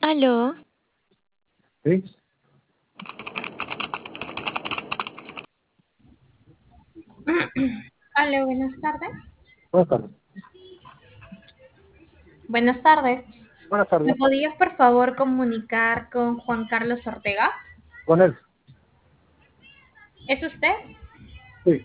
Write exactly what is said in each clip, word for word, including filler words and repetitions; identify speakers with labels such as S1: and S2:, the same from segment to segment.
S1: Aló,
S2: Sí,
S3: Hola, buenas tardes.
S2: buenas tardes.
S3: Buenas tardes.
S2: Buenas
S3: ¿Me
S2: tardes.
S3: podías, por favor, comunicar con Juan Carlos Ortega?
S2: Con él.
S3: ¿Es usted?
S2: Sí.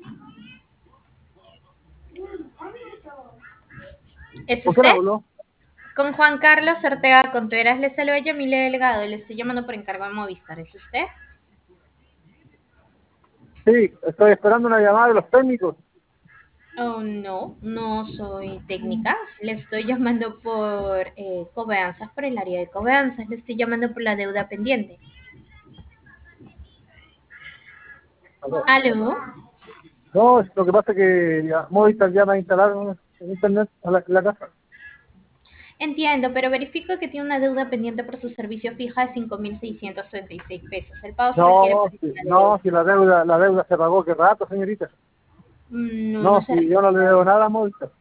S3: ¿Es
S2: ¿Con quién
S3: usted?
S2: hablo?
S3: Con Juan Carlos Ortega Contreras le saluda Yamile Delgado. Le estoy llamando por encargo de Movistar. ¿Es usted?
S2: Sí, estoy esperando una llamada de los técnicos.
S3: Oh, no, no soy técnica. Le estoy llamando por eh, cobranzas, por el área de cobranzas. Le estoy llamando por la deuda pendiente.
S2: A ver.
S3: ¿Aló?
S2: No, es- lo que pasa es que ya, Movistar ya me instalaron en internet a la, en la casa.
S3: Entiendo, pero verifico que tiene una deuda pendiente por su servicio fija de cinco mil seiscientos treinta y seis pesos. El pago se requiere por
S2: No,
S3: el
S2: sí,
S3: día de
S2: no,
S3: hoy.
S2: si la deuda, la deuda se pagó, qué rato, señorita.
S3: Mm, No, no
S2: No,
S3: se
S2: si yo no le
S3: registra.
S2: debo nada a Movistar.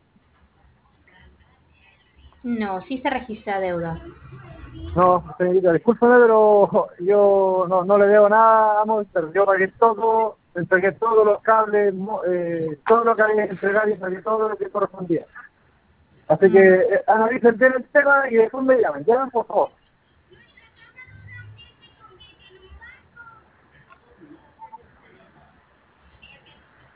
S3: No, sí se registra deuda.
S2: No, señorita, discúlpeme, pero yo no, no le debo nada a Movistar. Yo pagué todo, entregué todos los cables, mo- eh, todo lo que había que entregar y entregué todo lo que correspondía. Así que
S3: Mm,
S2: eh, analicen bien el tema y después me llamen. Llamen, por favor.